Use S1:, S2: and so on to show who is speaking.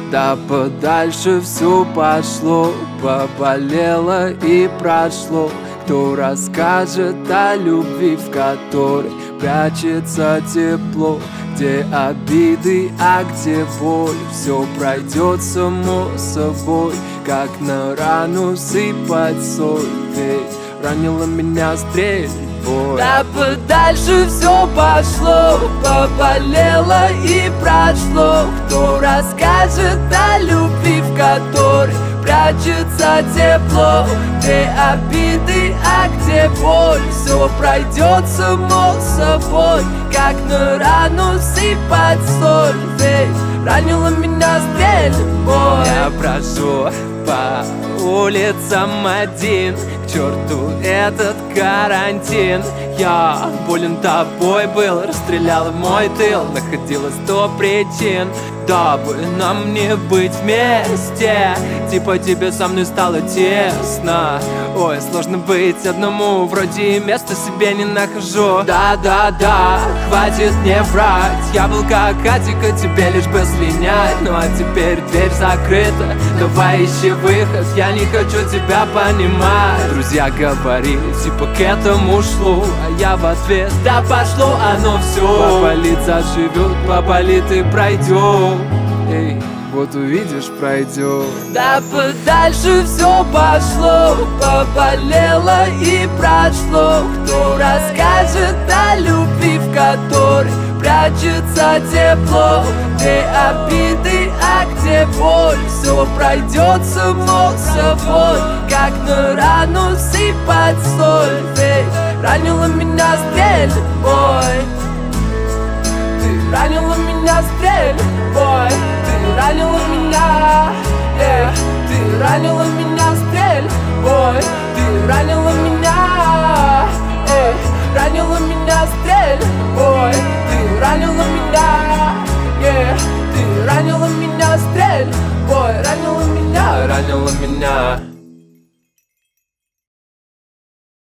S1: Да подальше все пошло, поболело и прошло. Кто расскажет о любви, в которой прячется тепло? Где обиды, а где боль? Все пройдет само собой, как на рану сыпать соль. Ведь ранила меня стрельбой. Да подальше все пошло, поболело и прошло. Кто расскажет о любви, в которой прячется тепло? Где обиды, а где боль? Все пройдет само собой, как на рану сыпать соль. Ведь ранила меня стрельбой. Я прошу по улицам один, к черту этот карантин. Я болен тобой был, расстрелял мой тыл. Находилось 100 причин, дабы нам не быть вместе. Типа тебе со мной стало тесно. Ой, сложно быть одному, вроде и места себе не нахожу. Да-да-да, хватит не врать. Я был как Атика, тебе лишь бы слинять. Ну а теперь дверь закрыта, давай ищи выход. Я не хочу тебя понимать. Друзья говорили, типа к этому шло, а я в ответ: да пошло оно все. Поболит заживет, поболит и пройдет. Эй, вот увидишь, пройдет. Да подальше все пошло, поболело и прошло. Кто расскажет о любви, в которой прячется тепло? Где обиды, а где боль? Все пройдет само собой, как на рану сыпать соль. Ведь ранила меня стрельбой. Ты ранила меня стрельбой. Ты ранила меня, ты ранила меня стрельбой. Ты ранила меня, ранила меня стрельбой. Ты ранила меня, ты ранила меня стрельбой. Ранила меня, ранила меня.